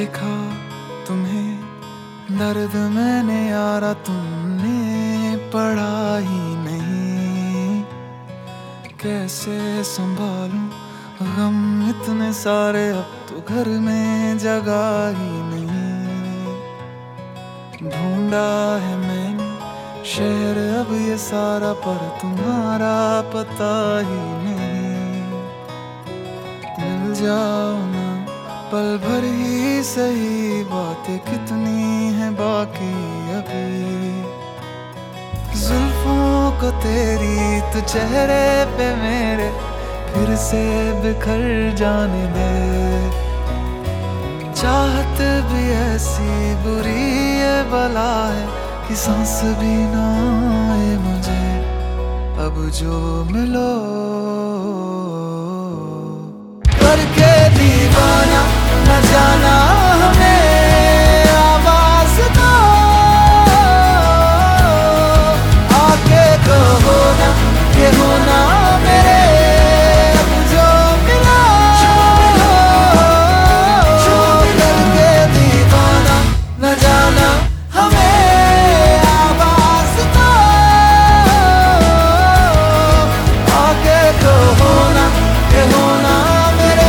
लिखा तुम्हें दर्द मैंने यारा तुमने पढ़ा ही नहीं। कैसे संभालूं गम इतने सारे, अब तो घर में जगह ही नहीं। ढूंढा है मैंने शहर अब ये सारा, पर तुम्हारा पता ही नहीं। मिल जाओ ना पल भर ही सही, बातें कितनी हैं बाकी अभी। जुल्फों को तेरी तो चेहरे पे मेरे फिर से बिखर जाने दे। चाहत भी ऐसी बुरी ये बला है कि सांस भी ना आए मुझे। अब जो मिलो करके दीवाना न जाना हमें आवाज दो। आके कहो ना कि होना मेरे, अब जो मिला करके दीवाना न जाना हमें आवाज दो। आके कहो ना कि होना मेरे।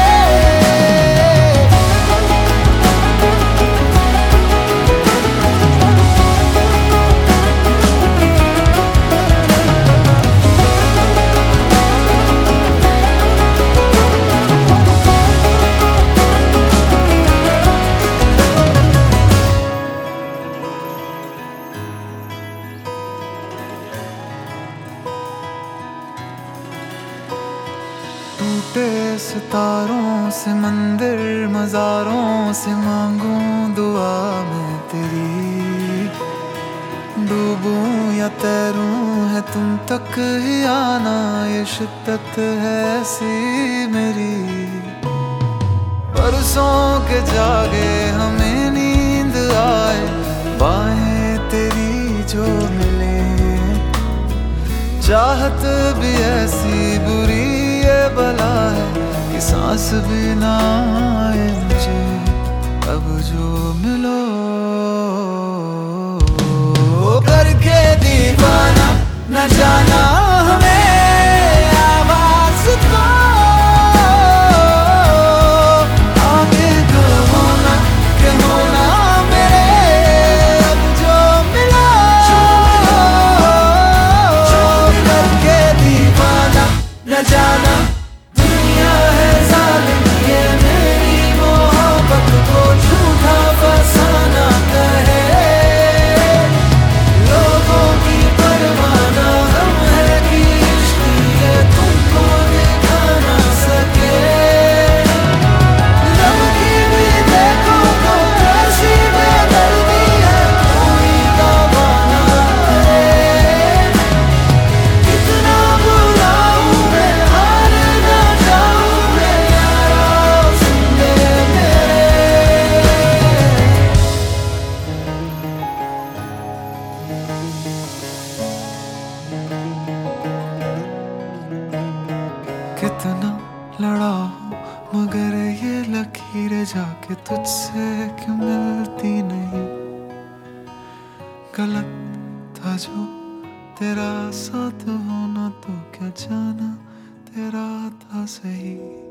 टूटे सितारों से मंदिर मज़ारों से मांगूं दुआ मैं तेरी। डूबूं या तैरूं है तुम तक ही आना, ये शिद्दत है ऐसी मेरी। परसों के जागे हमें नींद आए, बाहें तेरी जो मिले। चाहत भी ऐसी बुरी ये बला है कि सांस भी ना आए मुझे। अब जो मिलो करके दीवाना न जाना हमें आवाज दो। आगे कहो ना कि होना मेरे, अब जो मिला करके दीवाना न जाना। दुनिया है जालिम ये मेरी मोहब्बत को झूठा फसाना कहे। लोगों की परवाना हम है कि इश्क ये तुमको दिखा ना सके। रब की भी देखो तो कैसी बेदर्दी है, कोई दावा ना करे। कितना बुलाऊं मैं हार ना जाऊं मैं, यारा सुन ले मेरे। कितना लड़ा हूँ मगर ये लकीरें जाके तुझसे क्यों मिलती नहीं। गलत था जो तेरा साथ होना, तो क्या जाना तेरा था सही।